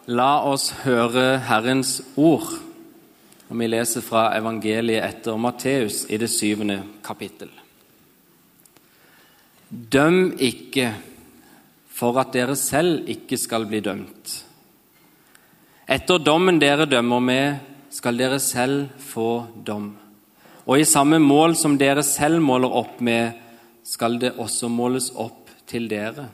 La oss høre Herrens ord, og vi leser fra evangeliet etter Matteus i det 7. kapittel. Døm ikke, for at dere selv ikke skal bli dømt. Etter dommen dere dømmer med, skal dere selv få dom. Og i samme mål som dere selv måler opp med, skal det også måles opp til dere.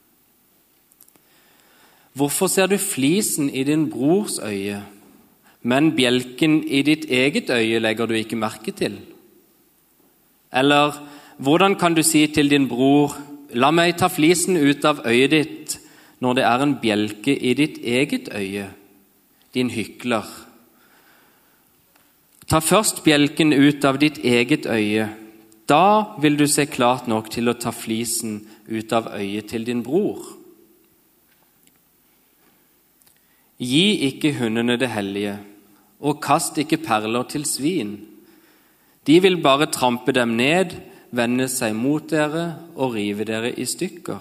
Hvorfor ser du flisen i din brors øye, men bjelken i ditt eget øye legger du ikke merke til? Eller hvordan kan du si til din bror, la meg ta flisen ut av øyet ditt, når det er en bjelke i ditt eget øye, din hykler? Ta først bjelken ut av ditt eget øye, da vil du se klart nok til å ta flisen ut av øyet til din bror. Gi ikke hundene det hellige, og kast ikke perler til svin. De vil bare trampe dem ned, vende seg mot dere og rive dere i stykker.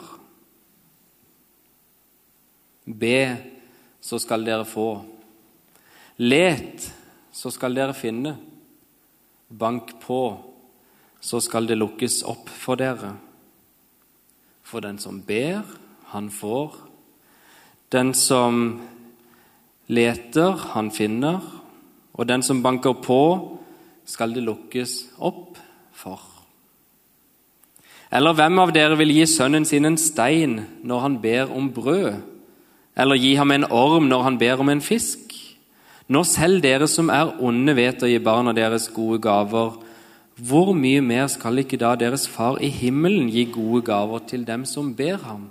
Be, så skal dere få. Let, så skal dere finne. Bank på, så skal det lukkes opp for dere. For den som ber, han får. Den som leter, han finner, og den som banker på, skal det lukkes opp for. Eller hvem av dere vil gi sønnen sin en stein når han ber om brød, eller gi ham en orm når han ber om en fisk? Når selv dere som er onde vet å gi barna deres gode gaver, hvor mye mer skal ikke da deres far i himmelen gi gode gaver til dem som ber ham?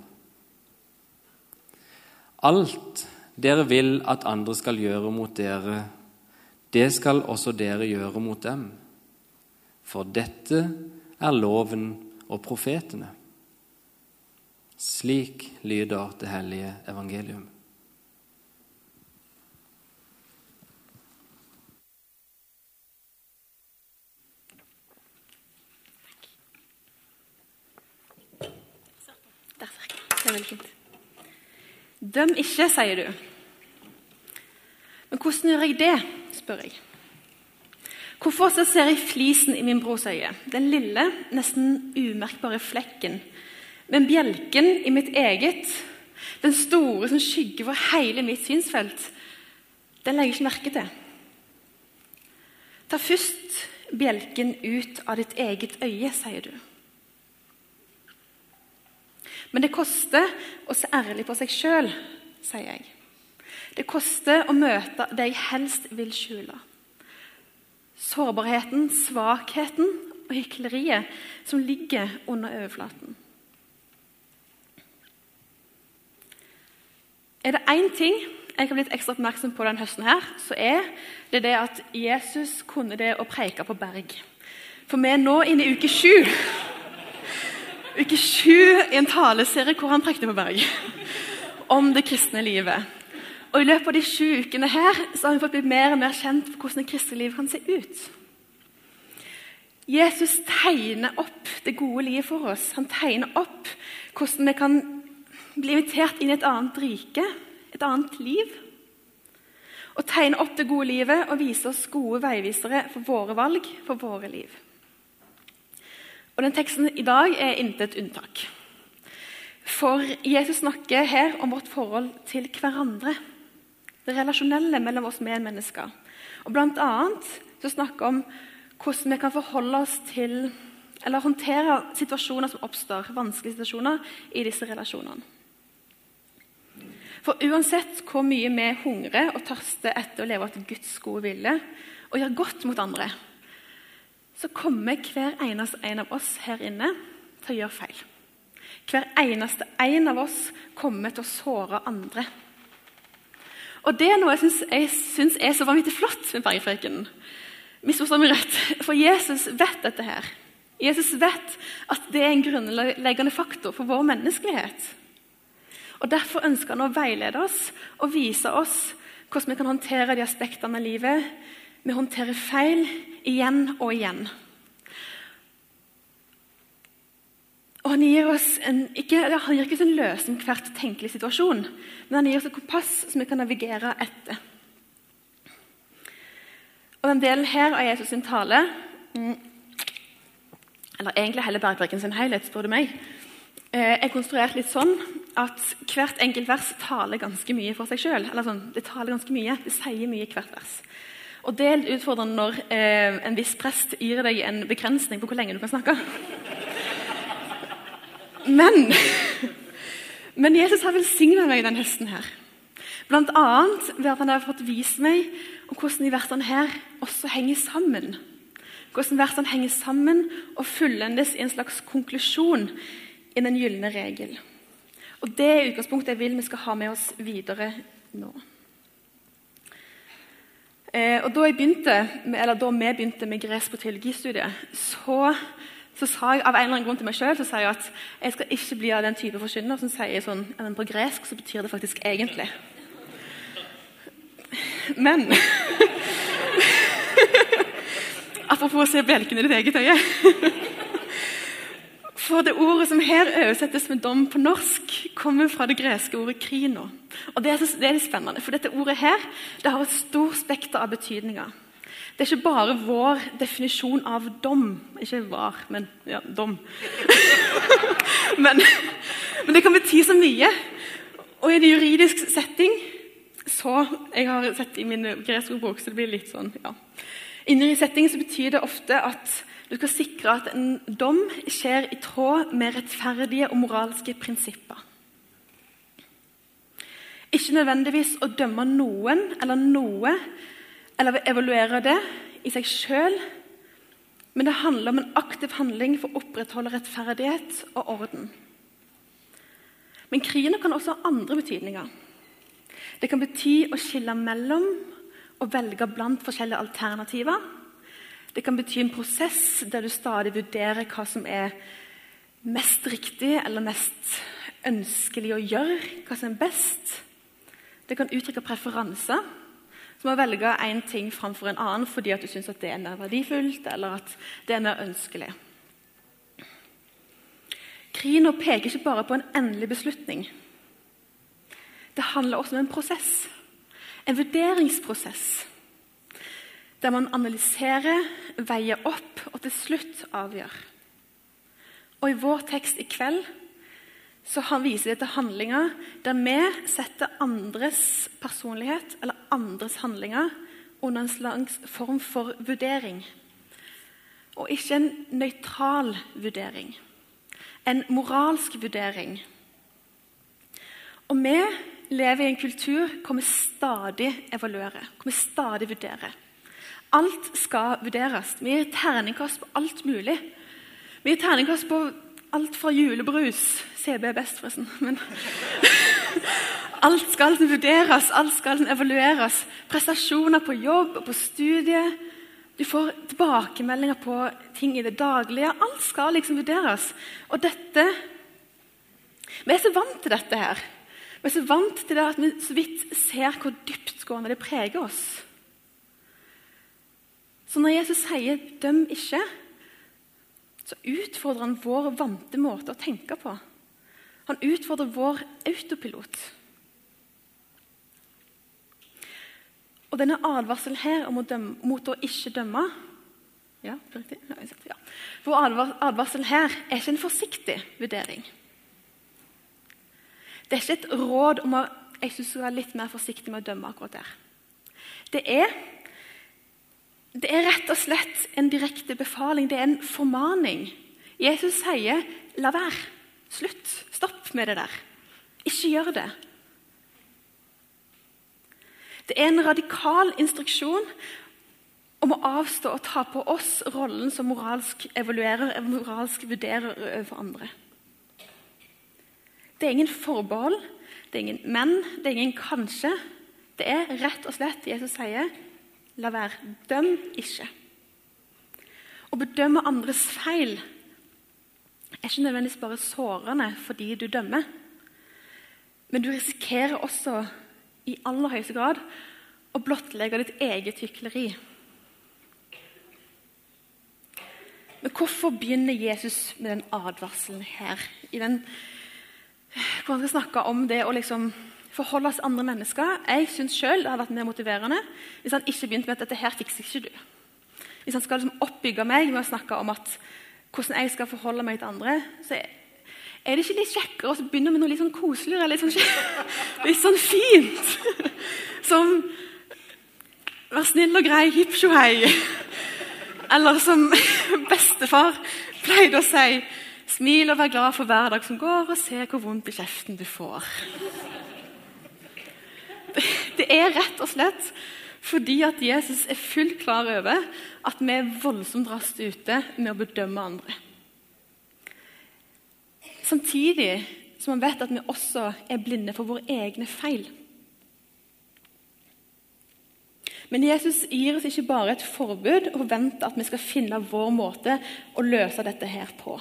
Alt dere vil at andre skal gjøre mot dere, det skal også dere gjøre mot dem. For dette er loven og profetene. Slik lyder det hellige evangelium. Det er veldig fint. Døm ikke, sier du. Men hvordan gjør jeg det, spør jeg. Hvorfor så ser jeg flisen i min brors øye, den lille, nesten umerkbare flekken, men bjelken i mitt eget, den store som skygger for hele mitt synsfelt, den legger jeg ikke merke til. Ta først bjelken ut av ditt eget øye, sier du. Men det koster å se ærlig på seg selv, sier jeg. Det koster å møte det jeg helst vil skjule. Sårbarheten, svakheten og hykleriet som ligger under overflaten. Er det en ting jeg har blitt ekstra oppmerksom på denne høsten her, så er det det at Jesus kunne det å preke på berg. For vi er nå inne i uke 7. Uke 7 i en taleserie hvor han prekte på berg om det kristne livet. Og i løpet av de 7 ukene her så har vi fått blitt mer og mer kjent for hvordan det kristne livet kan se ut. Jesus tegner opp det gode livet for oss. Han tegner opp hvordan vi kan bli invitert inn i et annet rike, et annet liv. Og tegner opp det gode livet og viser oss gode veivisere for våre valg, for våre liv. Og den teksten i dag er intet unntak. For Jesus snakker her om vårt forhold til hverandre. Det relasjonelle mellom oss medmennesker. Og blant annet så snakker om hvordan vi kan forholde oss til, eller håndtere situasjoner som oppstår, vanskelige situasjoner i disse relasjonene. For uansett hvor mye vi hungrer og tørster etter å leve etter Guds gode vilje, og gjøre godt mot andre, så kommer hver eneste en av oss her inne til å gjøre feil. Hver eneste en av oss kommer til å såre andre. Og det er noe jeg synes er så vanvittig flott med bergprekenen. Misforstå meg rett, for Jesus vet dette her. Jesus vet at det er en grunnleggende faktor for vår menneskelighet. Og derfor ønsker han å veilede oss og vise oss hvordan vi kan håndtere de aspektene av livet. Vi håndterer feil igjen og igjen. Og han gir oss han gir ikke en løsning på hvert tenkelig situasjon, men han gir oss et kompass som vi kan navigere etter. Og den delen her av Jesus sin tale, eller egentlig hele bergpreken sin helhet, spør du meg, er konstruert litt sånn at hvert enkelt vers taler ganske mye for seg selv. Eller sånn, det taler ganske mye, det sier mye i hvert vers. Og det er litt utfordrende når en viss prest gir deg en begrensning på hvor lenge du kan snakke. Men Jesus har velsignet meg den høsten her. Blant annet ved at han har fått vise meg om hvordan de versene her også henger sammen. Hvordan versene henger sammen og fullendes i en slags konklusjon i den gyllene regel. Og det er utgangspunktet jeg vil vi skal ha med oss videre nå. Og da vi begynte med gresk på teologistudiet, så sa jeg av en eller annen grunn til meg selv, så sa jeg at jeg skal ikke bli av den type forkynner som sier sånn, at på gresk så betyr det faktisk egentlig. Men apropos å se bjelken i ditt eget øye. For det ordet som her oversettes med dom på norsk, kommer fra det greske ordet krino. Og det er litt spennende, for dette ordet her, det har et stort spekter av betydninger. Det er ikke bare vår definisjon av dom, ikke var, men ja, dom. men det kan bety så mye. Og i en juridisk setting, så jeg har sett i min greske bok, så det blir litt sånn, ja. I en juridisk setting så betyr det ofte at du skal sikre at en dom skjer i tråd med rettferdige og moralske prinsipper. Ikke nødvendigvis å dømme noen eller noe, eller evaluere det i seg selv, men det handler om en aktiv handling for å opprettholde rettferdighet og orden. Men krino kan også ha andre betydninger. Det kan bety å skille mellom og velge blant forskjellige alternativer. Det kan bety en prosess der du stadig vurderer hva som er mest riktig eller mest ønskelig å gjøre, hva som er best. Det kan uttrykke preferanser, som å velge en ting framfor en annen fordi at du synes at det er mer verdifullt eller at det er mer ønskelig. Krino peker ikke bare på en endelig beslutning. Det handler også om en prosess, en vurderingsprosess, der man analyserer, veier opp og til slutt avgjør. Og i vår tekst i kveld så viser det til handlinger der vi setter andres personlighet eller andres handlinger under en slags form for vurdering. Og ikke en nøytral vurdering. En moralsk vurdering. Og vi lever i en kultur hvor vi stadig evaluerer, hvor vi stadig vurderer. Alt skal vurderes. Vi gir terningkast på alt mulig. Vi gir terningkast på alt fra julebrus, CB er best forresten, men alt skal vurderes, alt skal evalueres. Prestasjoner på jobb og på studie. Du får tilbakemeldinger på ting i det daglige. Alt skal liksom vurderes. Og dette, vi er så vant til dette her. Vi er så vant til det at vi så vidt ser hvor dyptgående det preger oss. Så når Jesus sier, døm ikke, så utfordrer han vår vante måte å tenke på. Han utfordrer vår autopilot. Og denne advarselen her om mot å ikke dømme, ja, riktig? Ja. Vår advarsel her er ikke en forsiktig vurdering. Det er ikke et råd om at jeg synes jeg er litt mer forsiktig med å dømme akkurat der. Det er rett og slett en direkte befaling, det er en formaning. Jesus sier, la være, slutt, stopp med det der. Ikke gjør det. Det er en radikal instruksjon om å avstå og ta på oss rollen som moralsk evaluerer, moralsk vurderer over andre. Det er ingen forbehold, det er ingen men, det er ingen kanskje. Det er rett og slett, Jesus sier, la være, døm ikke. Å bedømme andres feil er ikke nødvendigvis bare sårende fordi du dømmer, men du risikerer også i aller høyeste grad å blottlegge ditt eget hykleri. Men hvorfor begynner Jesus med den advarselen her? Hvor han skal snakke om det å liksom forholde oss til andre mennesker. Jeg synes selv det har vært mer motiverende hvis han ikke begynte med at dette her fikser ikke du. Hvis han skal liksom oppbygge meg med å snakke om hvordan jeg skal forholde meg til andre, så er det ikke litt kjekkere å begynne med noe litt sånn koseligere, litt sånn fint. Som vær snill og grei, hipp sjo hei. Eller som bestefar pleide å si, smil og vær glad for hver dag som går, og se hvor vondt i kjeften du får. Det er rett og slett fordi at Jesus er fullt klar over at vi er voldsomt raskt ute med å bedømme andre. Samtidig som han vet at vi også er blinde for våre egne feil. Men Jesus gir oss ikke bare et forbud og forventer at vi skal finne vår måte å løse dette her på.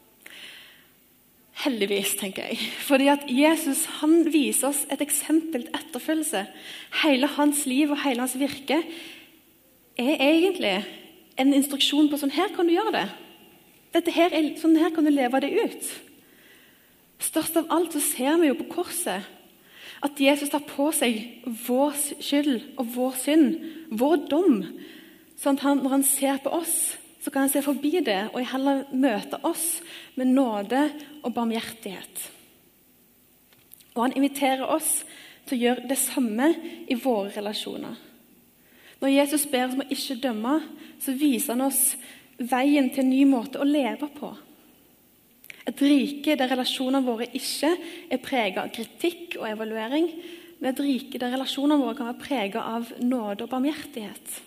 Heldigvis, tenker jeg. Fordi at Jesus han viser oss et eksempel til etterfølgelse. Hele hans liv og hele hans virke er egentlig en instruksjon på sånn her kan du gjøre det. Sånn her kan du leve det ut. Størst av alt så ser vi jo på korset at Jesus tar på seg vår skyld og vår synd, vår dom, sånn at når han ser på oss, så kan han se forbi det og heller møte oss med nåde og barmhjertighet. Og han inviterer oss til å gjøre det samme i våre relasjoner. Når Jesus ber oss om å ikke dømme, så viser han oss veien til en ny måte å leve på. Et rike der relasjonene våre ikke er preget av kritikk og evaluering, men et rike der relasjonene våre kan være preget av nåde og barmhjertighet.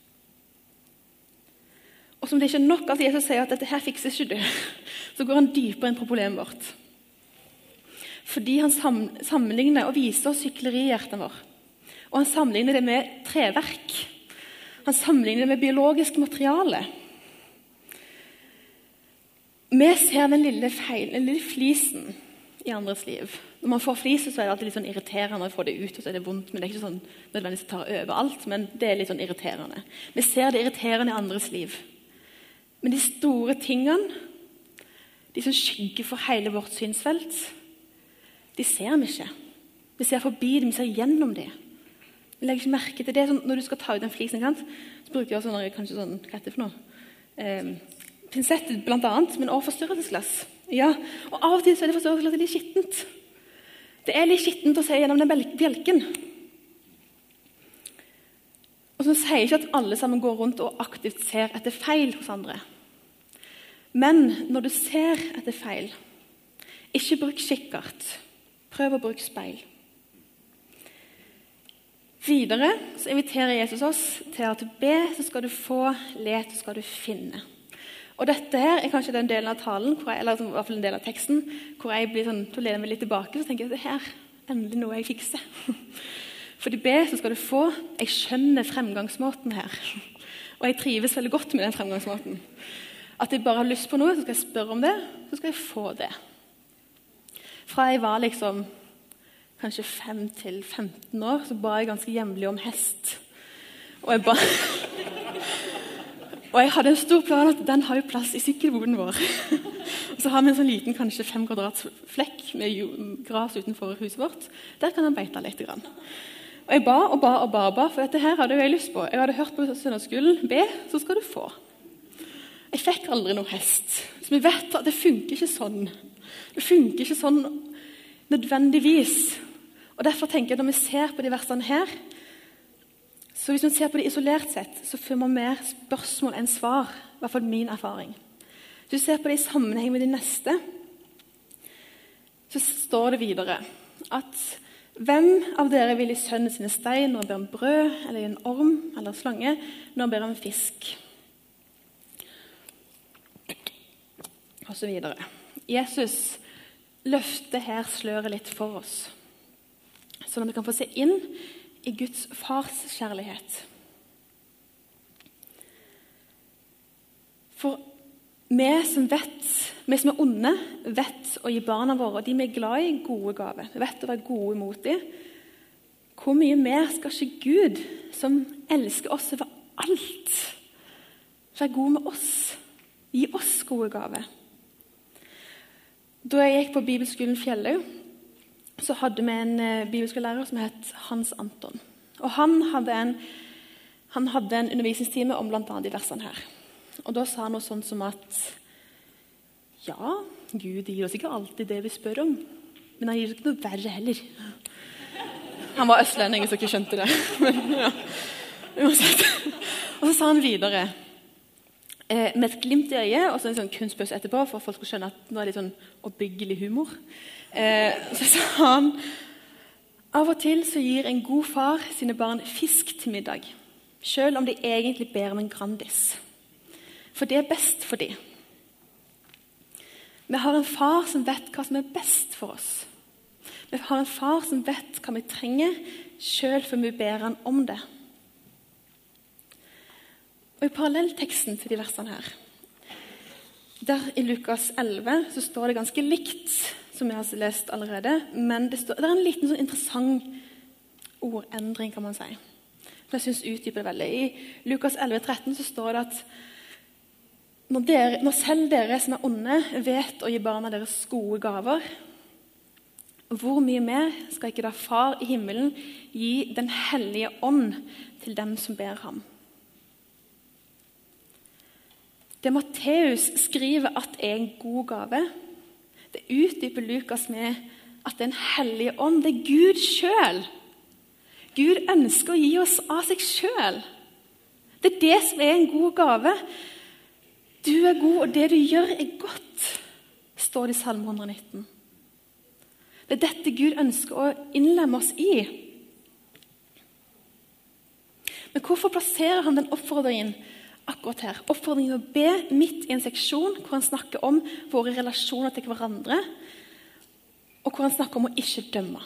Og som det ikke er nok at Jesus sier at dette her fikser ikke du, så går han dypere inn på problemet vårt. Fordi han sammenligner og viser oss hykleri i hjertet vår. Og han sammenligner det med treverk. Han sammenligner det med biologisk materiale. Vi ser den lille feilen, den lille flisen i andres liv. Når man får flis, så er det alltid litt sånn irriterende å få det ut, og så er det vondt, men det er ikke sånn nødvendigvis å ta over alt, men det er litt sånn irriterende. Vi ser det irriterende i andres liv. Men de store tingene, de som skygger for hele vårt synsfelt, de ser vi ikke. Vi ser forbi dem, vi ser gjennom dem. Vi legger ikke merke til det. Sånn, når du skal ta ut en flis, så bruker jeg også kanskje sånn, hva heter det for noe? Pinsett blant annet, men også forstørrelsesglass. Ja, og av og til så er det forstørrelsesglass litt skittent. Det er litt skittent å se gjennom den bjelken. Og så sier jeg ikke at alle sammen går rundt og aktivt ser etter feil hos andre. Men når du ser etter feil, ikke bruk kikkert. Prøv å bruke speil. Videre så inviterer Jesus oss til at be, så skal du få, let, så skal du finne. Og dette her er kanskje den delen av talen, eller i hvert fall en del av teksten, hvor jeg blir sånn, til å lede meg litt tilbake, så tenker jeg at det her er endelig noe jeg fikser. For du be, så skal du få. Jeg skjønner fremgangsmåten her. Og jeg trives veldig godt med den fremgangsmåten. At jeg bare har lyst på noe, så skal jeg spørre om det, så skal jeg få det. Fra jeg var liksom kanskje 5 til 15 år, så ba jeg ganske jevnlig om hest. Og jeg hadde en stor plan at den har jo plass i sykkelboden vår. Og så har vi en sånn liten, kanskje 5 kvadrats flekk med gras utenfor huset vårt. Der kan han beite litt grann. Og jeg ba og ba, for dette her hadde jeg lyst på. Jeg hadde hørt på søndagsskolen, be, så skal du få. Jeg fikk aldri noe hest. Så vi vet at det funker ikke sånn. Det funker ikke sånn nødvendigvis. Og derfor tenker jeg, når vi ser på de versene her, så hvis man ser på det isolert sett, så får man mer spørsmål enn svar. I hvert fall min erfaring. Hvis du ser på det i sammenheng med de neste, så står det videre at hvem av dere vil i sønnen sine stein når han ber om brød, eller en orm, eller slange, når han ber om fisk? Og så videre. Jesus løfter her sløret litt for oss, sånn at vi kan få se inn i Guds fars kjærlighet. For vi som er onde, vet å gi barna våre, og de vi er glad i, gode gaver. Vi vet å være gode mot dem. Hvor mye mer skal ikke Gud, som elsker oss over alt, være god med oss? Gi oss gode gaver. Da jeg gikk på Bibelskolen Fjellhaug, så hadde vi en bibelskolelærer som het Hans Anton. Og han hadde en undervisningstime om blant annet de versene her. Og da sa han noe sånt som at ja, Gud gir oss ikke alltid det vi spør om, men han gir oss ikke noe verre heller. Han var østlending, så ikke skjønte det. Men, ja. Uansett. Og så sa han videre, med et glimt i øyet, og så en sånn kunstpause etterpå, for at folk skulle skjønne at nå er det litt sånn oppbyggelig humor. Så sa han, av og til så gir en god far sine barn fisk til middag, selv om de egentlig ber om en Grandis. For det er best for dem. Vi har en far som vet hva som er best for oss. Vi har en far som vet hva vi trenger, selv for vi ber han om det. Og i parallellteksten til de versene her, der i Lukas 11, så står det ganske likt, som jeg har lest allerede, men det er en liten sånn interessant ordendring, kan man si. Men jeg synes utdyper det veldig. I Lukas 11,13 så står det at når selv dere som er onde vet å gi barna deres gode gaver, hvor mye mer skal ikke da Far i himmelen gi den hellige ånd til dem som ber ham? Det Matteus skriver at er en god gave, det utdyper Lukas med at det er en hellige ånd. Det er Gud selv. Gud ønsker å gi oss av seg selv. Det er det som er en god gave. Du er god, og det du gjør er godt, står det i Salme 119. Det er dette Gud ønsker å innlemme oss i. Men hvorfor plasserer han den oppfordringen akkurat her? Oppfordringen å be midt i en seksjon hvor han snakker om våre relasjoner til hverandre, og hvor han snakker om å ikke dømme.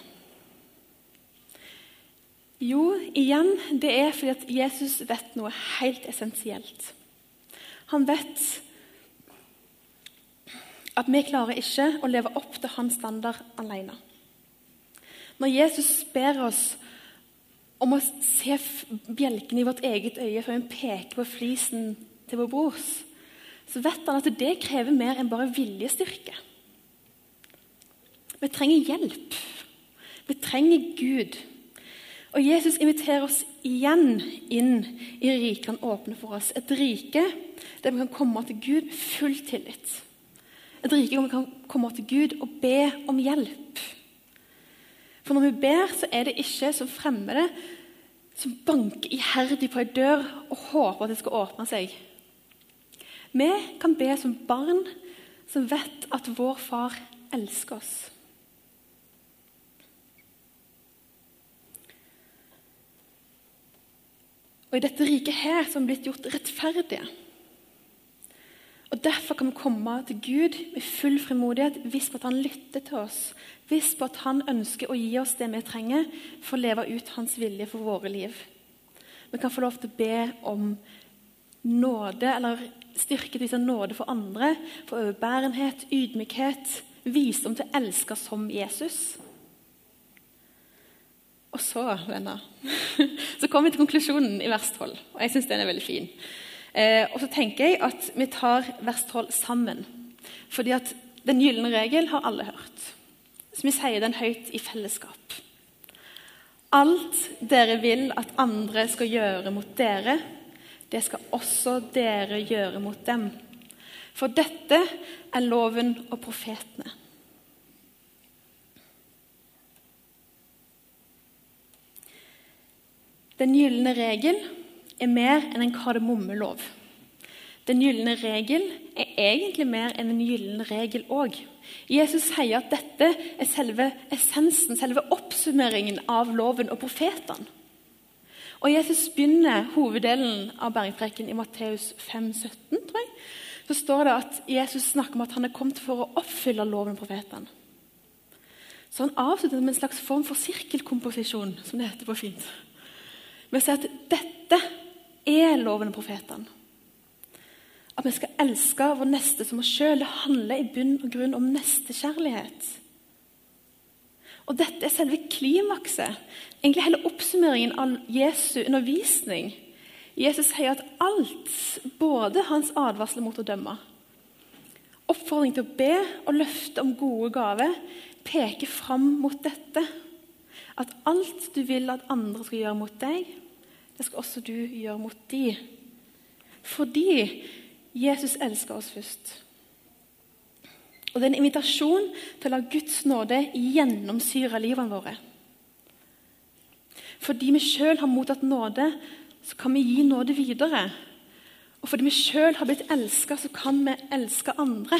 Jo, igjen, det er fordi at Jesus vet noe helt essensielt. Han vet at vi klarer ikke å leve opp til hans standard alene. Når Jesus ber oss om å se bjelken i vårt eget øye før vi peker på flisen til vår brors, så vet han at det krever mer enn bare viljestyrke. Vi trenger hjelp. Vi trenger Gud. Og Jesus inviterer oss igjen inn i riket han åpner for oss. Et rike der vi kan komme til Gud med full tillit. Et rike hvor vi kan komme til Gud og be om hjelp. For når vi ber, så er det ikke som fremmede som banker iherdig på en dør og håper at det skal åpne seg. Vi kan be som barn som vet at vår far elsker oss. Og i dette riket her som er blitt gjort rettferdige. Og derfor kan vi komme til Gud med full frimodighet, visst på at han lytter til oss, visst på at han ønsker å gi oss det vi trenger for å leve ut hans vilje for våre liv. Vi kan få lov til å be om nåde, eller styrke til å nåde for andre, for overbærenhet, ydmykhet, visdom til å elske som Jesus. Og så, venner, så kommer vi til konklusjonen i vers 12, og jeg synes den er veldig fin. Og så tenker jeg at vi tar vers 12 sammen, fordi at den gyllene regel har alle hørt. Så vi sier den høyt i fellesskap. Alt dere vil at andre skal gjøre mot dere, det skal også dere gjøre mot dem. For dette er loven og profetene. Den gyllene regel er mer enn en kardemommelov. Den gyllene regel er egentlig mer enn en gyllene regel også. Jesus sier at dette er selve essensen, selve oppsummeringen av loven og profetene. Og Jesus begynner hoveddelen av bergpreken i Matteus 5,17, tror jeg. Så står det at Jesus snakker om at han er kommet for å oppfylle loven og profetene. Så han avslutter med en slags form for sirkelkomposisjon, som det heter på fint. Men å si at dette er loven og profetene. At vi skal elske vår neste som oss selv. Det handler i bunn og grunn om nestekjærlighet. Og dette er selve klimakset. Egentlig hele oppsummeringen av Jesu undervisning. Jesus sier at alt, både hans advarsler mot å dømme, Oppfordring til å be og løfte om gode gaver peker fram mot dette. At alt du vil at andre skal gjøre mot deg, det skal også du gjøre mot de. Fordi Jesus elsker oss først. Og det er en invitasjon til å la Guds nåde gjennomsyre livene våre. Fordi vi selv har mottatt nåde, så kan vi gi nåde videre. Og fordi vi selv har blitt elsket, så kan vi elske andre.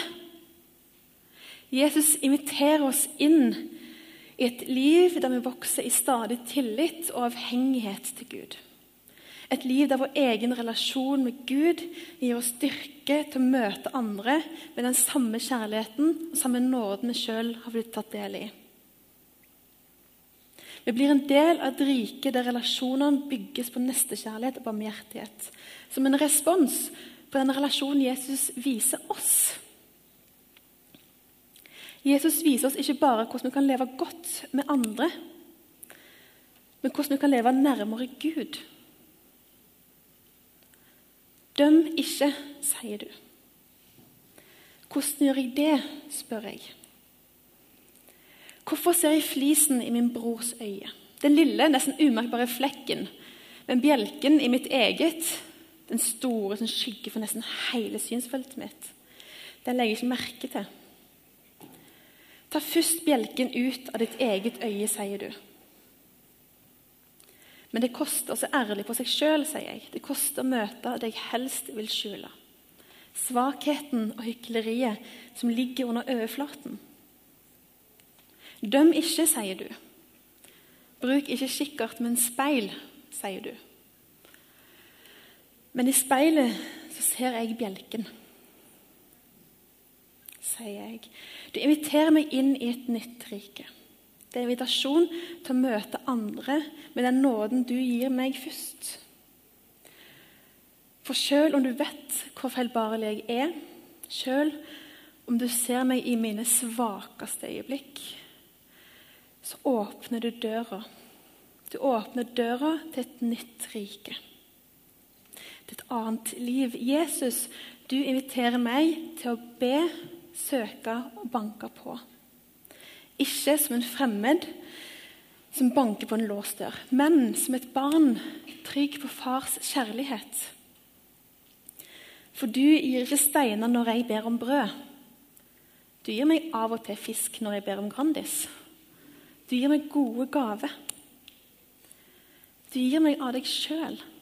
Jesus inviterer oss inn i et liv der vi vokser i stadig tillit og avhengighet til Gud. Et liv der vår egen relasjon med Gud gir oss styrke til å møte andre med den samme kjærligheten og samme nåden vi selv har blitt tatt del i. Vi blir en del av et rike der relasjonene bygges på nestekjærlighet og barmhjertighet, som en respons på den relasjonen Jesus viser oss. Jesus viser oss ikke bare hvordan vi kan leve godt med andre, men hvordan vi kan leve nærmere Gud. Døm ikke, sier du. Hvordan gjør jeg det, spør jeg. Hvorfor ser jeg flisen i min brors øye? Den lille, nesten umerkbare flekken, men bjelken i mitt eget, den store som skygger for nesten hele synsfeltet mitt, den legger jeg ikke merke til. Ta først bjelken ut av ditt eget øye, sier du. Men det koster å se ærlig på seg selv, sier jeg. Det koster å møte det jeg helst vil skjule. Svakheten og hykleriet som ligger under overflaten. Døm ikke, sier du. Bruk ikke kikkert, men speil, sier du. Men i speilet så ser jeg bjelken, sier jeg. Du inviterer meg inn i et nytt rike. Det er en invitasjon til å møte andre med den nåden du gir meg først. For selv om du vet hvor feilbarlig jeg er, selv om du ser meg i mine svakeste øyeblikk, så åpner du døra. Du åpner døra til et nytt rike. Til et annet liv. Jesus, du inviterer meg til å be, søke og banke på. Ikke som en fremmed som banker på en låst dør, men som et barn trygg på fars kjærlighet. For du gir ikke steiner når jeg ber om brød. Du gir meg av og til fisk når jeg ber om Grandis. Du gir meg gode gaver. Du gir meg av deg selv.